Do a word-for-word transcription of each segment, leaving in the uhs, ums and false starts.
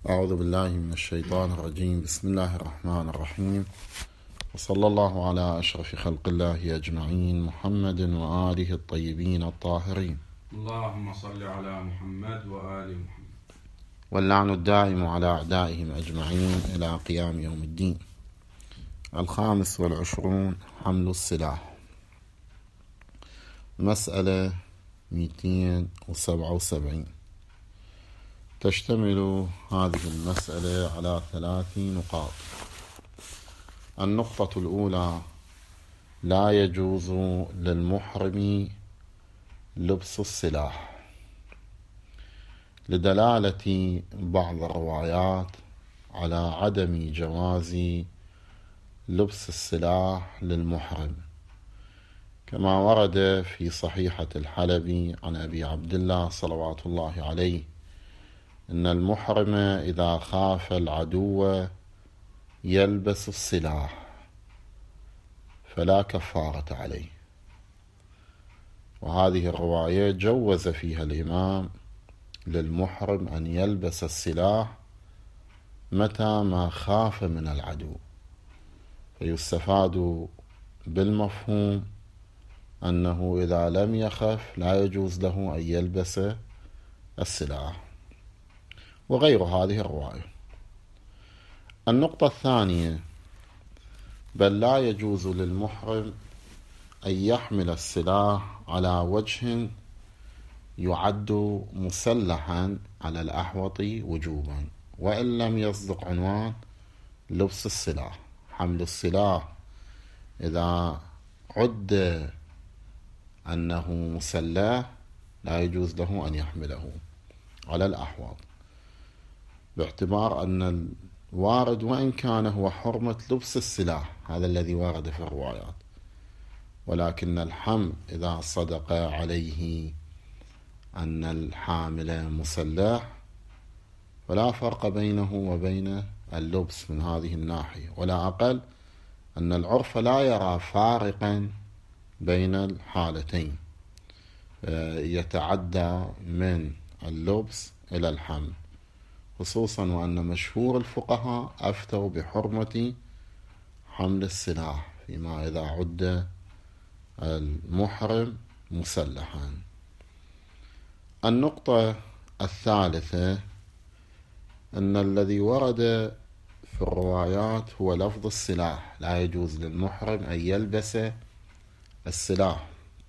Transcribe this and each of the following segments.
أعوذ بالله من الشيطان الرجيم. بسم الله الرحمن الرحيم، وصلى الله على أشرف خلق الله أجمعين، محمد وآله الطيبين الطاهرين. اللهم صل على محمد وآل محمد. واللعن الدائم على أعدائهم أجمعين إلى قيام يوم الدين. الخامس والعشرون، حمل السلاح. مسألة مئتين وسبعة وسبعين. تشتمل هذه المسألة على ثلاث نقاط. النقطة الأولى: لا يجوز للمحرم لبس السلاح، لدلالة بعض الروايات على عدم جواز لبس السلاح للمحرم، كما ورد في صحيحة الحلبي عن أبي عبد الله صلوات الله عليه إن المحرم إذا خاف العدو يلبس السلاح فلا كفارة عليه. وهذه الرواية جوز فيها الإمام للمحرم أن يلبس السلاح متى ما خاف من العدو، فيستفاد بالمفهوم أنه إذا لم يخف لا يجوز له أن يلبس السلاح، وغير هذه الرواية. النقطة الثانية: بل لا يجوز للمحرم أن يحمل السلاح على وجه يعد مسلحا على الأحوط وجوبا، وإن لم يصدق عنوان لبس السلاح. حمل السلاح إذا عد أنه مسلح لا يجوز له أن يحمله على الأحوط، باعتبار أن الوارد وإن كان هو حرمة لبس السلاح، هذا الذي ورد في الروايات، ولكن الحمل إذا صدق عليه أن الحامل مسلح فلا فرق بينه وبين اللبس من هذه الناحية، ولا أقل أن العرف لا يرى فارقا بين الحالتين، يتعدى من اللبس إلى الحمل، خصوصا وأن مشهور الفقهاء أفتوا بحرمة حمل السلاح فيما إذا عد المحرم مسلحا. النقطة الثالثة: أن الذي ورد في الروايات هو لفظ السلاح، لا يجوز للمحرم أن يلبس السلاح،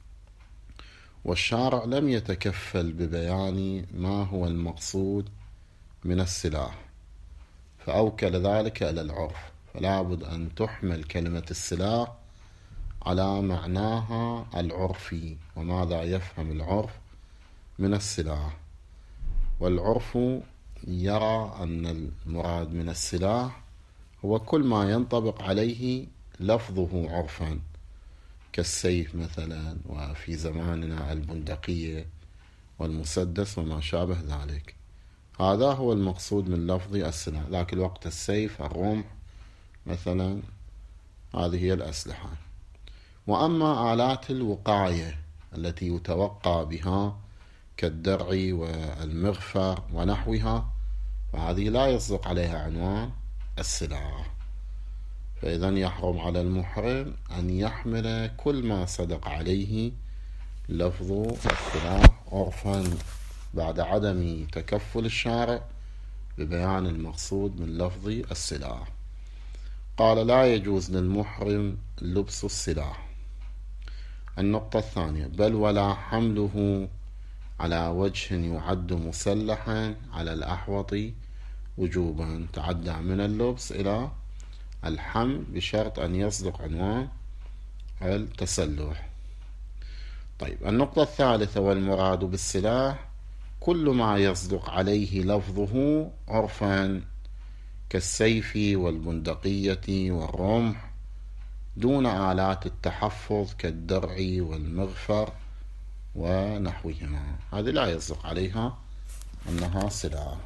والشارع لم يتكفل ببيان ما هو المقصود من السلاح، فأوكل ذلك إلى العرف، فلا بد أن تحمل كلمة السلاح على معناها العرفي، وماذا يفهم العرف من السلاح. والعرف يرى أن المراد من السلاح هو كل ما ينطبق عليه لفظه عرفا، كالسيف مثلا، وفي زماننا البندقية والمسدس وما شابه ذلك. هذا هو المقصود من لفظ السلاح. ذاك الوقت السيف، الرمح مثلا، هذه هي الأسلحة. وأما آلات الوقاية التي يتوقى بها كالدرع والمغفر ونحوها، فهذه لا يصدق عليها عنوان السلاح، فإذا يحرم على المحرم أن يحمل كل ما صدق عليه لفظ السلاح عرفا، بعد عدم تكفل الشارع ببيان المقصود من لفظ السلاح. قال: لا يجوز للمحرم لبس السلاح. النقطة الثانية: بل ولا حمله على وجه يعد مسلحا على الأحوط وجوبا، تعدى من اللبس إلى الحمل بشرط أن يصدق عنوان التسلح. طيب، النقطة الثالثة: والمراد بالسلاح كل ما يصدق عليه لفظه عرفا كالسيف والبندقية والرمح، دون آلات التحفظ كالدرع والمغفر ونحوهما، هذه لا يصدق عليها أنها سلاح.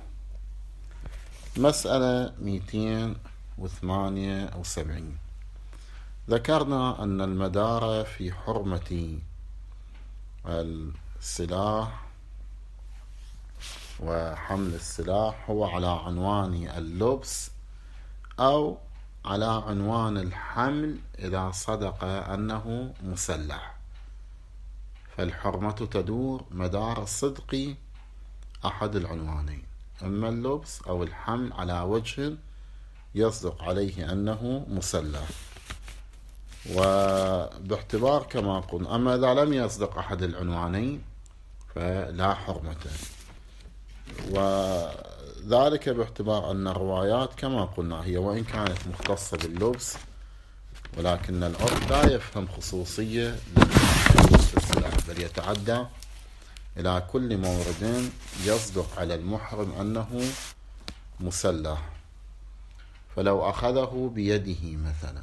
مسألة مئتين وثمانية وسبعين. ذكرنا أن المدار في حرمة السلاح وحمل السلاح هو على عنوان اللبس أو على عنوان الحمل إذا صدق أنه مسلح، فالحرمة تدور مدار صدق أحد العنوانين، إما اللبس أو الحمل على وجه يصدق عليه أنه مسلح. وباعتبار كما قلنا، أما إذا لم يصدق أحد العنوانين فلا حرمة، وذلك باعتبار أن الروايات كما قلنا هي وإن كانت مختصة باللبس، ولكن العرف لا يفهم خصوصية للبس السلاح، بل يتعدى إلى كل مورد يصدق على المحرم أنه مسلح. فلو أخذه بيده مثلا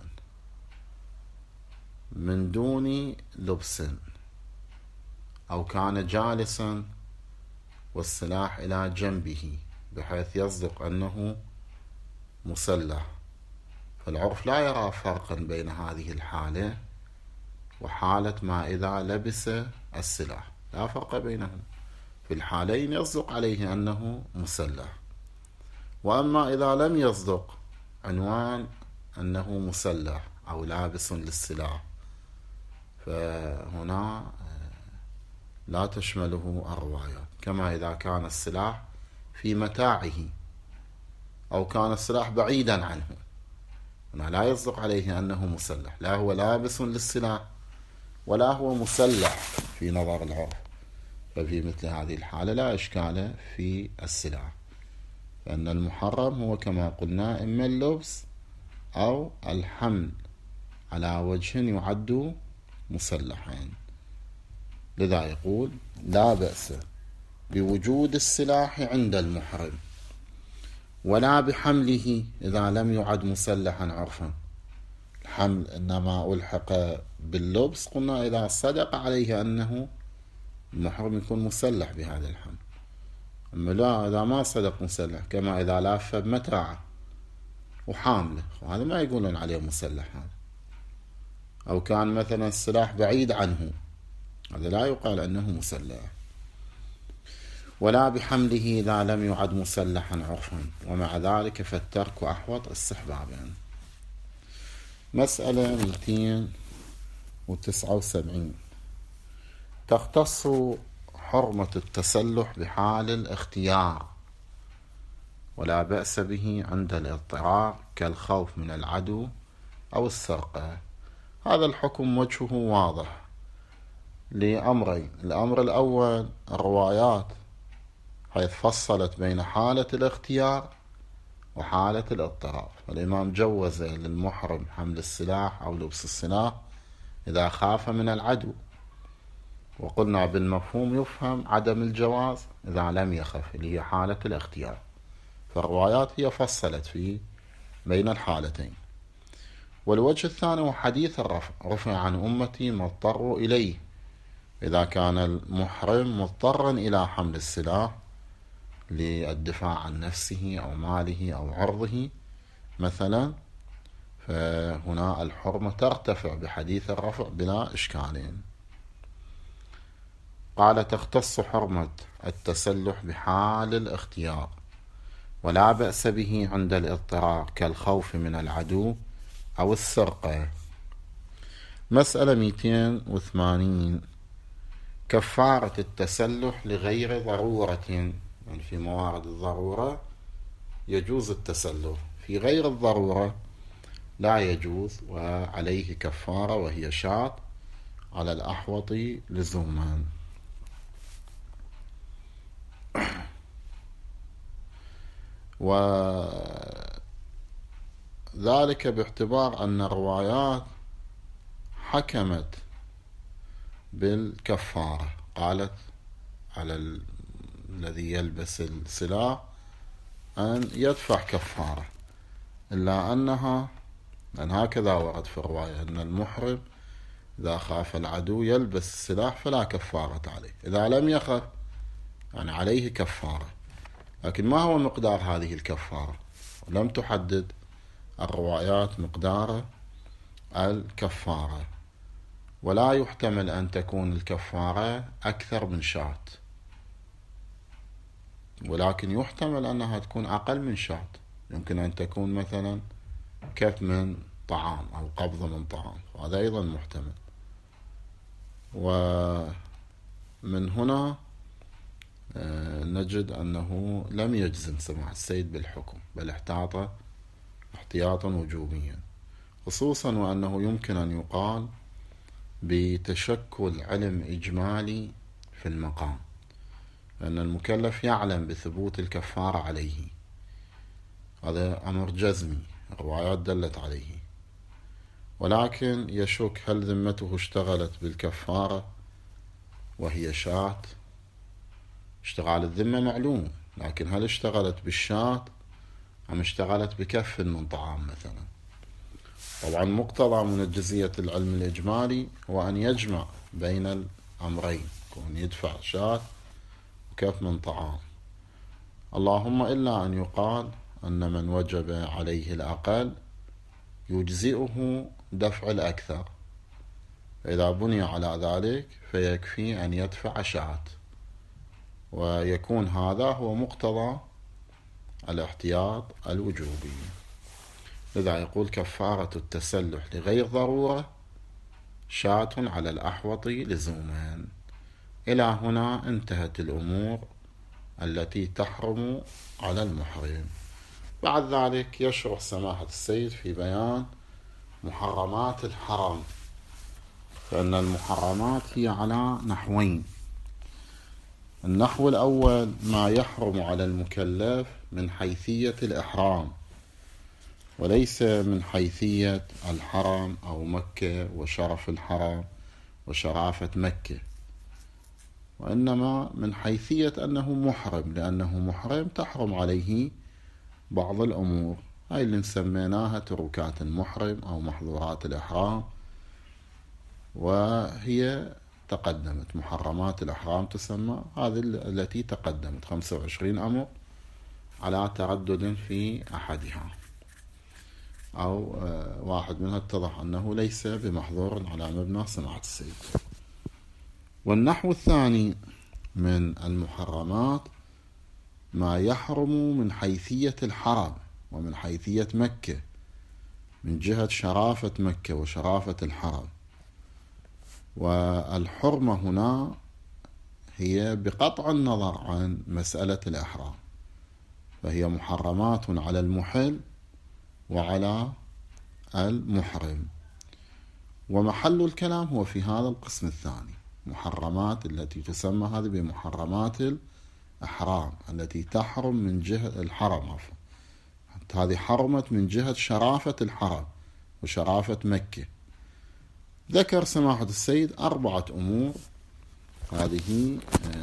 من دون لبس، أو كان جالسا والسلاح إلى جنبه بحيث يصدق أنه مسلح، فالعرف لا يرى فرقا بين هذه الحالة وحالة ما إذا لبس السلاح، لا فرق بينهم، في الحالين يصدق عليه أنه مسلح. وأما إذا لم يصدق عنوان أنه مسلح أو لابس للسلاح، فهنا لا تشمله الروايات، كما إذا كان السلاح في متاعه أو كان السلاح بعيدا عنه، هنا لا يصدق عليه أنه مسلح، لا هو لابس للسلاح ولا هو مسلح في نظر العرف، ففي مثل هذه الحالة لا إشكال في السلاح، فإن المحرم هو كما قلنا إما اللبس أو الحمل على وجه يعد مسلحين. لذا يقول لا بأس بوجود السلاح عند المحرم ولا بحمله إذا لم يعد مسلحا عرفا. الحمل إنما ألحق باللبس، قلنا إذا صدق عليه أنه المحرم يكون مسلح بهذا الحمل، أما لا إذا ما صدق مسلح، كما إذا لاف بمتاعه وحامله، وهذا ما يقولون عليه مسلح هذا، أو كان مثلا السلاح بعيد عنه، هذا لا يقال أنه مسلح. ولا بحمله إذا لم يعد مسلحا عرفا، ومع ذلك فالترك أحوط استحبابا. مسألة مئتين وتسعة وسبعين، تختص حرمة التسلح بحال الاختيار ولا بأس به عند الاضطرار كالخوف من العدو أو السرقة. هذا الحكم وجهه واضح لأمرين: الأمر الأول الروايات حيث فصلت بين حالة الاختيار وحالة الاضطرار، فالإمام جوز للمحرم حمل السلاح أو لبس السلاح إذا خاف من العدو، وقلنا بالمفهوم يفهم عدم الجواز إذا لم يخف، اللي هي حالة الاختيار، فالروايات هي فصلت في بين الحالتين. والوجه الثاني هو حديث الرفع: رفع عن أمتي ما اضطروا إليه، إذا كان المحرم مضطرا إلى حمل السلاح للدفاع عن نفسه أو ماله أو عرضه مثلا، فهنا الحرمة ترتفع بحديث الرفع بلا إشكالين. قال تختص حرمة التسلح بحال الاختيار ولا بأس به عند الاضطرار كالخوف من العدو أو السرقة. مسألة مئتين وثمانين، كفارة التسلح لغير ضرورة، يعني في موارد الضرورة يجوز التسلح، في غير الضرورة لا يجوز، وعليه كفارة وهي شاة على الأحوط لزوما. وذلك باعتبار أن الروايات حكمت بالكفارة، قالت على ال... الذي يلبس السلاح أن يدفع كفارة، إلا أنها أن هكذا ورد في الرواية أن المحرم إذا خاف العدو يلبس السلاح فلا كفارة عليه، إذا لم يخف يعني عليه كفارة، لكن ما هو مقدار هذه الكفارة؟ لم تحدد الروايات مقدار الكفارة، ولا يحتمل أن تكون الكفارة أكثر من شاة، ولكن يحتمل أنها تكون أقل من شاة، يمكن أن تكون مثلا كف من طعام أو قبضة من طعام، هذا أيضا محتمل. ومن هنا نجد أنه لم يجزم سماحة السيد بالحكم، بل احتاط احتياطا وجوبيا، خصوصا وأنه يمكن أن يقال بتشكل علم إجمالي في المقام، أن المكلف يعلم بثبوت الكفارة عليه، هذا أمر جزمي، الروايات دلت عليه، ولكن يشك هل ذمته اشتغلت بالكفارة وهي شاة. اشتغال الذمة معلوم، لكن هل اشتغلت بالشاة أم اشتغلت بكف من طعام مثلا؟ طبعا مقتضى من جزئية العلم الإجمالي هو أن يجمع بين الأمرين، يكون يدفع شاة وكف من طعام، اللهم إلا أن يقال أن من وجب عليه الأقل يجزئه دفع الأكثر، فإذا بني على ذلك فيكفي أن يدفع شاة، ويكون هذا هو مقتضى الاحتياط الوجوبي. لذا يقول كفارة التسلح لغير ضرورة شاة على الأحوط لزوما. إلى هنا انتهت الأمور التي تحرم على المحرم. بعد ذلك يشرح سماحة السيد في بيان محرمات الحرم، فإن المحرمات هي على نحوين. النحو الأول ما يحرم على المكلف من حيثية الإحرام، وليس من حيثية الحرم أو مكة وشرف الحرم وشرافة مكة، وإنما من حيثية أنه محرم، لأنه محرم تحرم عليه بعض الأمور، هاي اللي نسميناها تركات المحرم أو محظورات الإحرام، وهي تقدمت محرمات الإحرام تسمى، هذه التي تقدمت خمسة وعشرين أمر على تردد في أحدها، أو واحد منها اتضح أنه ليس بمحظور على مبنى سماحة السيد. والنحو الثاني من المحرمات ما يحرم من حيثية الحرم ومن حيثية مكة، من جهة شرافة مكة وشرافة الحرم، والحرمة هنا هي بقطع النظر عن مسألة الإحرام، فهي محرمات على المحل وعلى المحرم، ومحل الكلام هو في هذا القسم الثاني، محرمات التي تسمى هذه بمحرمات الإحرام التي تحرم من جهة الحرم، عفوا هذه حرمت من جهة شرافة الحرم وشرافة مكة. ذكر سماحة السيد أربعة أمور، هذه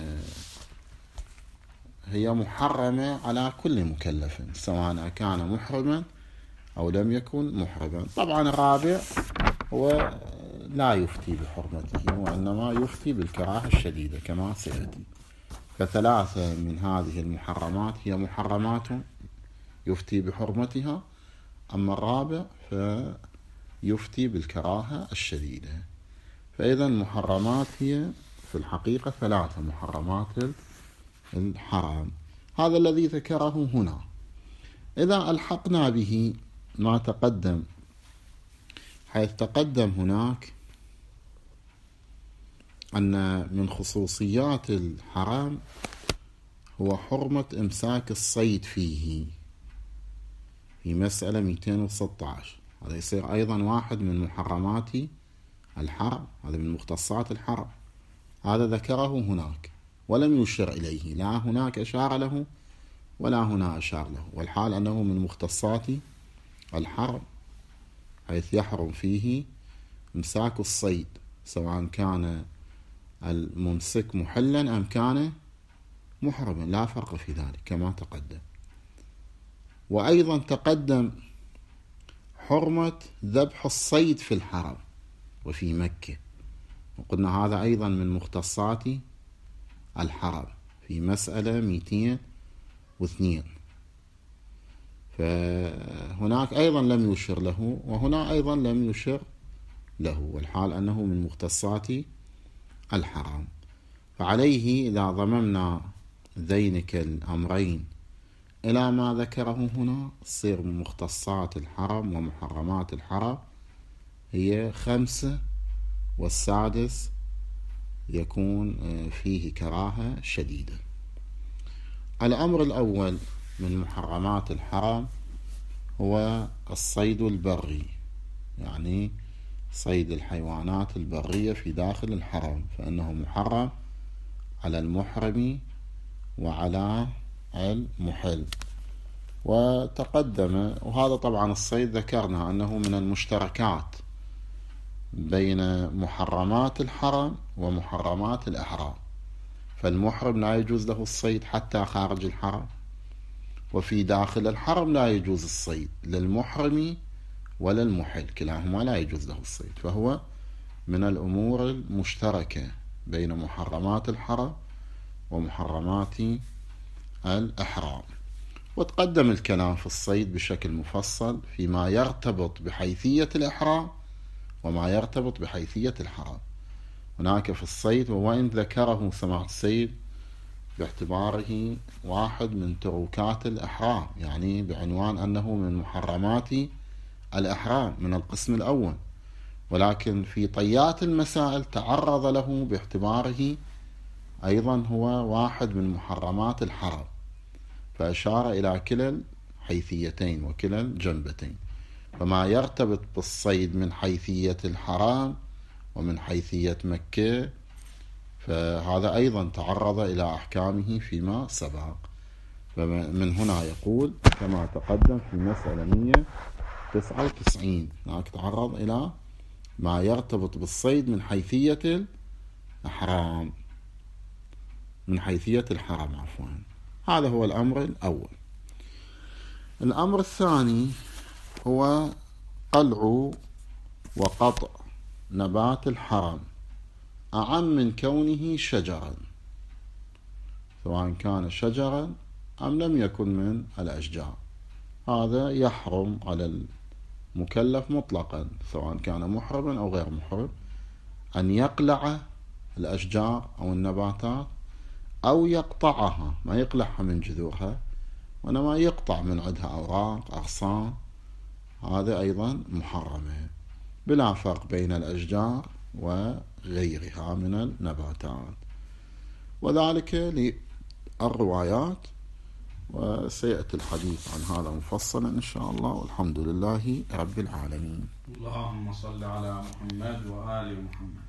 هي محرمة على كل مكلف سواء كان محرما أو لم يكن محرما. طبعا الرابع هو لا يفتي بحرمته، وإنما يفتي بالكراهة الشديدة كما سيأتي. فثلاثة من هذه المحرمات هي محرمات يفتي بحرمتها، أما الرابع فيفتي بالكراهة الشديدة. فإذا المحرمات هي في الحقيقة ثلاثة محرمات الحرام، هذا الذي ذكره هنا. إذا ألحقنا به ما تقدم، حيث تقدم هناك أن من خصوصيات الحرام هو حرمة إمساك الصيد فيه في مسألة مئتين وستة عشر، هذا يصير أيضا واحد من محرمات الحرم، هذا من مختصات الحرم، هذا ذكره هناك ولم يشر إليه، لا هناك أشار له ولا هنا أشار له، والحال أنه من مختصات الحرم، حيث يحرم فيه إمساك الصيد سواء كان الممسك محلا أم كان محرما، لا فرق في ذلك كما تقدم. وأيضا تقدم حرمة ذبح الصيد في الحرم وفي مكة، وقلنا هذا أيضا من مختصات الحرم في مسألة مئتين واثنين، فهناك أيضا لم يشر له وهنا أيضا لم يشر له، والحال أنه من مختصات الحرام. فعليه إذا ضممنا ذينك الأمرين إلى ما ذكره هنا، تصير مختصات الحرم ومحرمات الحرم هي خمسة، والسادس يكون فيه كراهة شديدة. الأمر الأول من محرمات الحرم هو الصيد البري، يعني صيد الحيوانات البرية في داخل الحرم، فإنه محرم على المحرم وعلى المحل. وتقدم، وهذا طبعا الصيد ذكرنا أنه من المشتركات بين محرمات الحرم ومحرمات الإحرام، فالمحرم لا يجوز له الصيد حتى خارج الحرم، وفي داخل الحرم لا يجوز الصيد للمحرم ولا المحل، كلاهما لا يجوز له الصيد، فهو من الأمور المشتركة بين محرمات الحرم ومحرمات الإحرام. وتقدم الكلام في الصيد بشكل مفصل فيما يرتبط بحيثية الإحرام وما يرتبط بحيثية الحرم. هناك في الصيد، ووإن ذكره سماحة السيد باعتباره واحد من تروكات الإحرام، يعني بعنوان أنه من محرمات الإحرام من القسم الأول، ولكن في طيات المسائل تعرض له باعتباره أيضا هو واحد من محرمات الحرم، فأشار إلى كلا الحيثيتين وكلا الجنبتين. فما يرتبط بالصيد من حيثية الحرام ومن حيثية مكة فهذا أيضا تعرض إلى أحكامه فيما سبق. فمن هنا يقول كما تقدم في مسألة مئة وتسعة وتسعين هناك تعرض إلى ما يرتبط بالصيد من حيثية الحرام من حيثية الحرام عفوا. هذا هو الأمر الأول. الأمر الثاني هو قلع وقطع نبات الحرم أعم من كونه شجرا، سواء كان شجرا أم لم يكن من الأشجار، هذا يحرم على المكلف مطلقا سواء كان محرما أو غير محرم أن يقلع الأشجار أو النباتات أو يقطعها، ما يقلعها من جذورها وإنما يقطع من عندها أوراق أغصان، هذا أيضا محرمة بلا فرق بين الأشجار وغيرها من النباتات، وذلك للروايات، وسيأتي الحديث عن هذا مفصلا إن شاء الله، والحمد لله رب العالمين. اللهم صل على محمد وآل محمد.